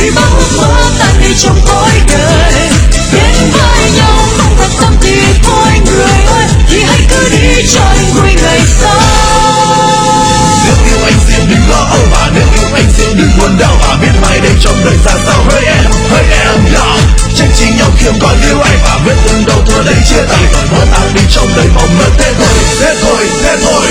vì bao ước mơ tan đi trong khói đời. Đến với nhau không thật tâm thì thôi người ơi, thì hãy cứ đi cho anh vui ngày sau. Nếu yêu anh xin đừng lo âu, và nếu yêu anh xin đừng buồn đau, và biết mai đây trong đời ra sao. Hỡi em yeah. Trách chính nhau khiêm còn yêu anh, và vết thương đâu thôi đấy chia tay. Mơ tan đi trong đời mộng mơ thế thôi, thế thôi, thế thôi.